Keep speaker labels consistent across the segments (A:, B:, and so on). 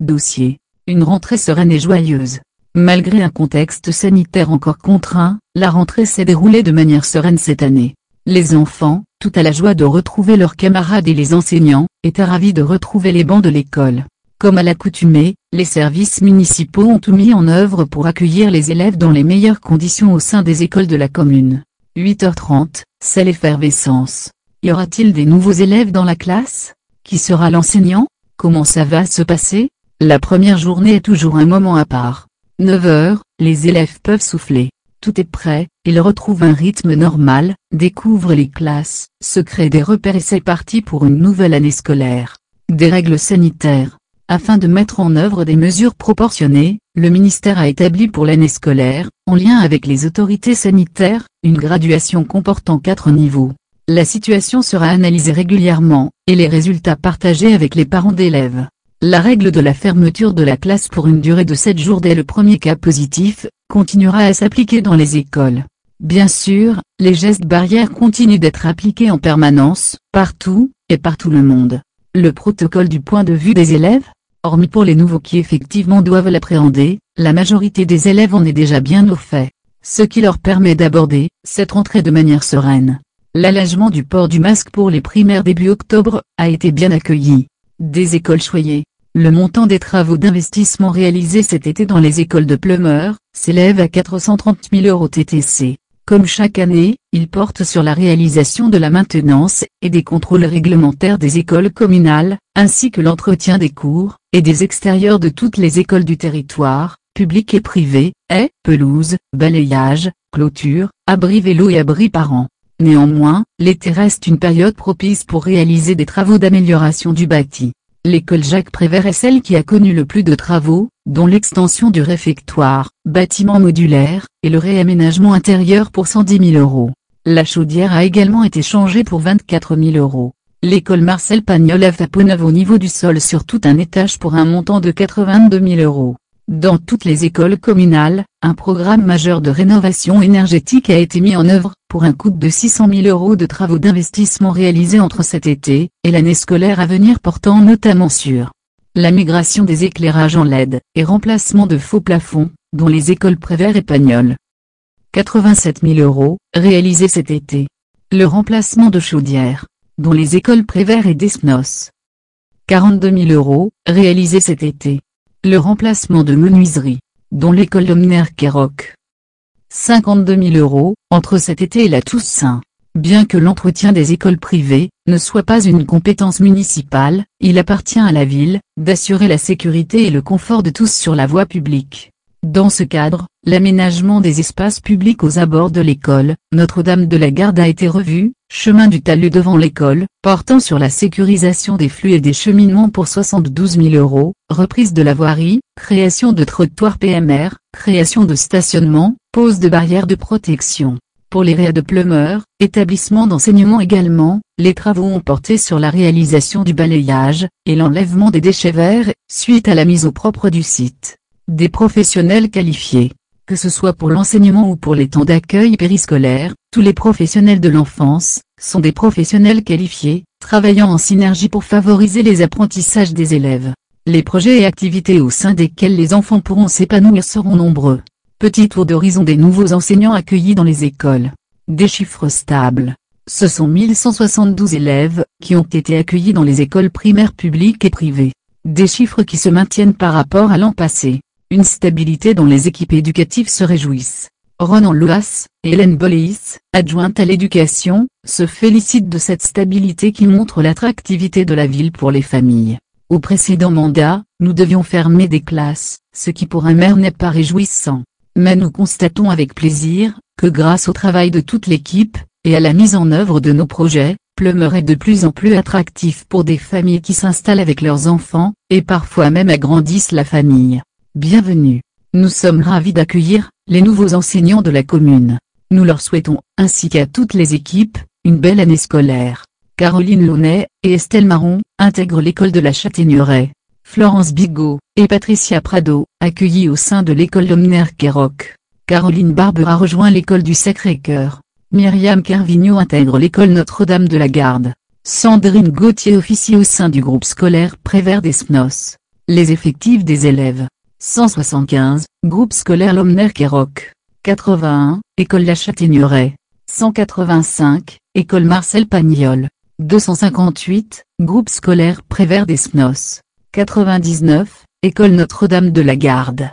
A: Dossier. Une rentrée sereine et joyeuse. Malgré un contexte sanitaire encore contraint, la rentrée s'est déroulée de manière sereine cette année. Les enfants, tout à la joie de retrouver leurs camarades et les enseignants, étaient ravis de retrouver les bancs de l'école. Comme à l'accoutumée, les services municipaux ont tout mis en œuvre pour accueillir les élèves dans les meilleures conditions au sein des écoles de la commune. 8h30, c'est l'effervescence. Y aura-t-il des nouveaux élèves dans la classe? Qui sera l'enseignant? Comment ça va se passer? La première journée est toujours un moment à part. 9h, les élèves peuvent souffler. Tout est prêt, ils retrouvent un rythme normal, découvrent les classes, se créent des repères et c'est parti pour une nouvelle année scolaire. Des règles sanitaires. Afin de mettre en œuvre des mesures proportionnées, le ministère a établi pour l'année scolaire, en lien avec les autorités sanitaires, une graduation comportant 4 niveaux. La situation sera analysée régulièrement, et les résultats partagés avec les parents d'élèves. La règle de la fermeture de la classe pour une durée de 7 jours dès le premier cas positif, continuera à s'appliquer dans les écoles. Bien sûr, les gestes barrières continuent d'être appliqués en permanence, partout, et par tout le monde. Le protocole du point de vue des élèves? Hormis pour les nouveaux qui effectivement doivent l'appréhender, la majorité des élèves en est déjà bien au fait. Ce qui leur permet d'aborder cette rentrée de manière sereine. L'allègement du port du masque pour les primaires début octobre a été bien accueilli. Des écoles choyées. Le montant des travaux d'investissement réalisés cet été dans les écoles de Pleumeur s'élève à 430 000 € TTC. Comme chaque année, il porte sur la réalisation de la maintenance et des contrôles réglementaires des écoles communales, ainsi que l'entretien des cours et des extérieurs de toutes les écoles du territoire, publiques et privées, haies, pelouses, balayage, clôtures, abris vélo et abris parents. Néanmoins, l'été reste une période propice pour réaliser des travaux d'amélioration du bâti. L'école Jacques Prévert est celle qui a connu le plus de travaux, dont l'extension du réfectoire, bâtiment modulaire, et le réaménagement intérieur pour 110 000 €. La chaudière a également été changée pour 24 000 €. L'école Marcel Pagnol a fait peau neuve au niveau du sol sur tout un étage pour un montant de 82 000 €. Dans toutes les écoles communales, un programme majeur de rénovation énergétique a été mis en œuvre, pour un coût de 600 000 € de travaux d'investissement réalisés entre cet été et l'année scolaire à venir portant notamment sur la migration des éclairages en LED et remplacement de faux plafonds, dont les écoles Prévert et Pagnol. 87 000 € réalisés cet été. Le remplacement de chaudières, dont les écoles Prévert et Desnos. 42 000 € réalisés cet été. Le remplacement de menuiserie, dont l'école Lomner Kéroc. 52 000 € entre cet été et la Toussaint. Bien que l'entretien des écoles privées ne soit pas une compétence municipale, il appartient à la ville d'assurer la sécurité et le confort de tous sur la voie publique. Dans ce cadre, l'aménagement des espaces publics aux abords de l'école Notre-Dame de la Garde a été revu, chemin du talus devant l'école, portant sur la sécurisation des flux et des cheminements pour 72 000 €, reprise de la voirie, création de trottoirs PMR, création de stationnements, pose de barrières de protection. Pour les réas de Pleumeur, établissement d'enseignement également, les travaux ont porté sur la réalisation du balayage et l'enlèvement des déchets verts, suite à la mise au propre du site. Des professionnels qualifiés. Que ce soit pour l'enseignement ou pour les temps d'accueil périscolaire, tous les professionnels de l'enfance sont des professionnels qualifiés, travaillant en synergie pour favoriser les apprentissages des élèves. Les projets et activités au sein desquels les enfants pourront s'épanouir seront nombreux. Petit tour d'horizon des nouveaux enseignants accueillis dans les écoles. Des chiffres stables. Ce sont 1172 élèves qui ont été accueillis dans les écoles primaires publiques et privées. Des chiffres qui se maintiennent par rapport à l'an passé. Une stabilité dont les équipes éducatives se réjouissent. Ronan Loas et Hélène Boléis, adjointe à l'éducation, se félicitent de cette stabilité qui montre l'attractivité de la ville pour les familles. Au précédent mandat, nous devions fermer des classes, ce qui pour un maire n'est pas réjouissant. Mais nous constatons avec plaisir que grâce au travail de toute l'équipe, et à la mise en œuvre de nos projets, Pleumeur est de plus en plus attractif pour des familles qui s'installent avec leurs enfants, et parfois même agrandissent la famille. Bienvenue. Nous sommes ravis d'accueillir les nouveaux enseignants de la commune. Nous leur souhaitons, ainsi qu'à toutes les équipes, une belle année scolaire. Caroline Launay et Estelle Marron intègrent l'école de la Châtaigneraie. Florence Bigot et Patricia Prado, accueillies au sein de l'école Lomner Kéroc. Caroline Barber a rejoint l'école du Sacré-Cœur. Myriam Kervigno intègre l'école Notre-Dame de la Garde. Sandrine Gauthier officie au sein du groupe scolaire Prévert Desnos. Les effectifs des élèves. 175, groupe scolaire Lomner Kéroc. 81, école La Châtaigneraie. 185, école Marcel Pagnol. 258, groupe scolaire Prévert d'Espnos. 99, école Notre-Dame de la Garde.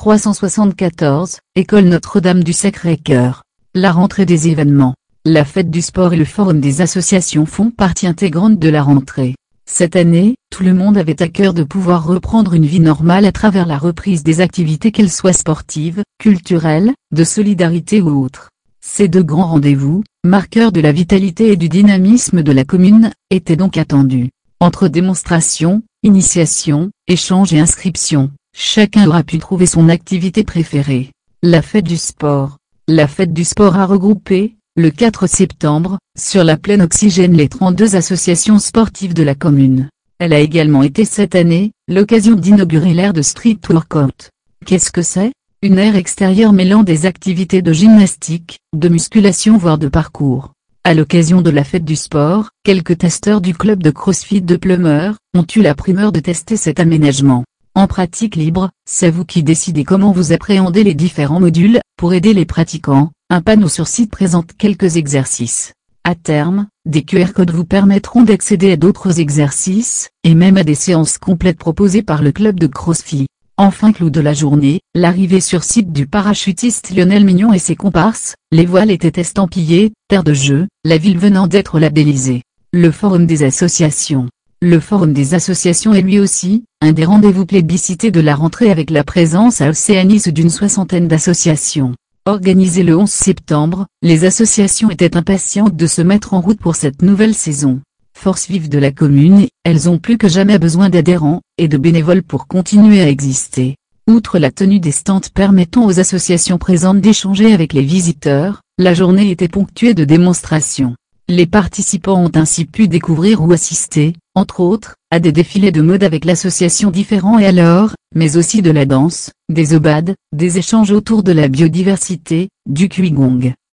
A: 374, école Notre-Dame du Sacré-Cœur. La rentrée des événements. La fête du sport et le forum des associations font partie intégrante de la rentrée. Cette année, tout le monde avait à cœur de pouvoir reprendre une vie normale à travers la reprise des activités qu'elles soient sportives, culturelles, de solidarité ou autres. Ces deux grands rendez-vous, marqueurs de la vitalité et du dynamisme de la commune, étaient donc attendus. Entre démonstrations, initiations, échanges et inscriptions, chacun aura pu trouver son activité préférée. La fête du sport. La fête du sport a regroupé, le 4 septembre, sur la plaine Oxygène les 32 associations sportives de la commune. Elle a également été cette année, l'occasion d'inaugurer l'aire de street workout. Qu'est-ce que c'est? Une aire extérieure mêlant des activités de gymnastique, de musculation voire de parcours. À l'occasion de la fête du sport, quelques testeurs du club de CrossFit de Pleumeur, ont eu la primeur de tester cet aménagement. En pratique libre, c'est vous qui décidez comment vous appréhendez les différents modules. Pour aider les pratiquants, un panneau sur site présente quelques exercices. À terme, des QR codes vous permettront d'accéder à d'autres exercices, et même à des séances complètes proposées par le club de CrossFit. Enfin clou de la journée, l'arrivée sur site du parachutiste Lionel Mignon et ses comparses. Les voiles étaient estampillées, terre de jeu, la ville venant d'être labellisée. Le forum des associations. Le forum des associations est lui aussi, un des rendez-vous plébiscités de la rentrée avec la présence à Océanis d'une 60aine d'associations. Organisé le 11 septembre, les associations étaient impatientes de se mettre en route pour cette nouvelle saison. Force vive de la commune, elles ont plus que jamais besoin d'adhérents, et de bénévoles pour continuer à exister. Outre la tenue des stands permettant aux associations présentes d'échanger avec les visiteurs, la journée était ponctuée de démonstrations. Les participants ont ainsi pu découvrir ou assister, entre autres, à des défilés de mode avec l'association Différents et alors, mais aussi de la danse, des obades, des échanges autour de la biodiversité, du Qigong.